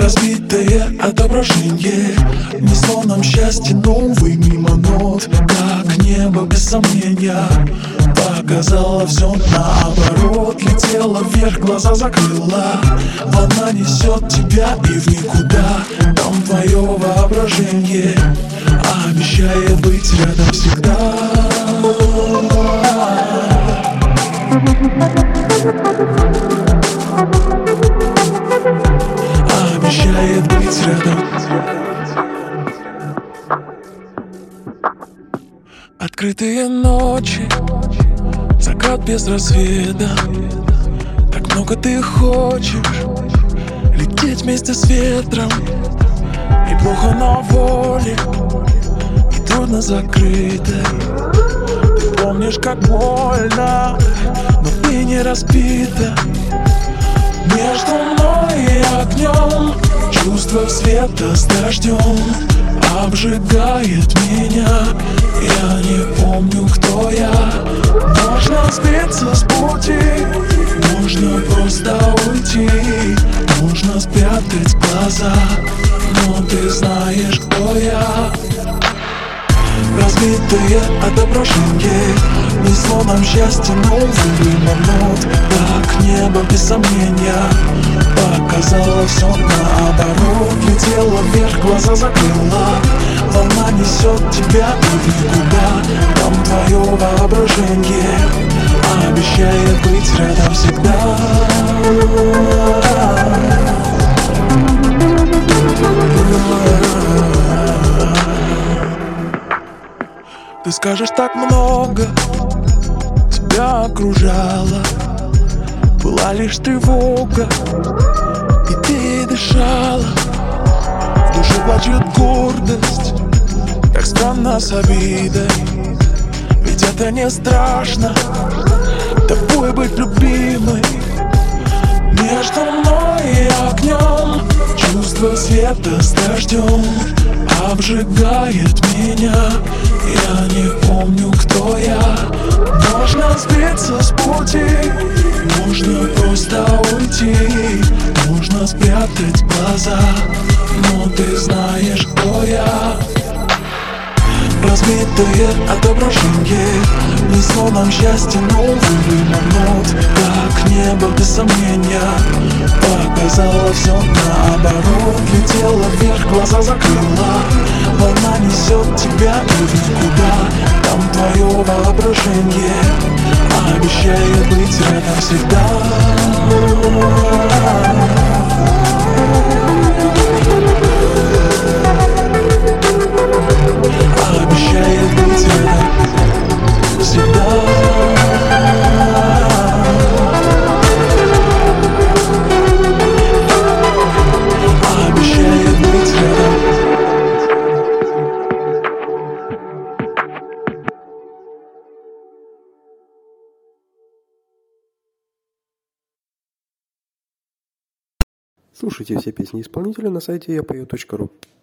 Разбитое отображение несло нам счастье новый мимо нот. Как небо без сомнения показало все наоборот. Летела вверх, глаза закрыла. Волна несет тебя и в никуда. Там твое воображение обещает быть рядом всегда. Обещает быть рядом. Открытые ночи, закат без рассвета. Так много ты хочешь лететь вместе с ветром. И плохо на воле, и трудно закрыто. Ты помнишь, как больно, но ты не разбита. Между мной и огнем чувство света с дождем обжигает меня. Я не помню, кто я. Можно сбиться с пути, можно просто уйти, можно спрятать глаза, но ты знаешь, кто я. Разбитое отображение несло нам счастье новый момент. Как небо без сомнения показало все наоборот. Летела вверх, глаза закрыла. Волна несет тебя и никуда. Там твое воображение обещает быть рядом всегда. Ты скажешь, так много тебя окружало, была лишь тревога, и ты дышала. В душе плачет гордость, как странно с обидой. Ведь это не страшно, тобой быть любимой. Между мной и огнем чувство света с дождем обжигает меня. Я не помню, кто я. Можно сбиться с пути, можно просто уйти, можно спрятать глаза, но ты знаешь, кто я. Разбитое отображение несло нам счастье новый момент. Как небо без сомнения показало все наоборот. Летела вверх, глаза закрыла. Волна несет тебя и в никуда. Там твое воображение обещает быть рядом всегда. Обещает быть рядом всегда. Обещает быть рядом. Слушайте все песни исполнителя на сайте yapою.ru.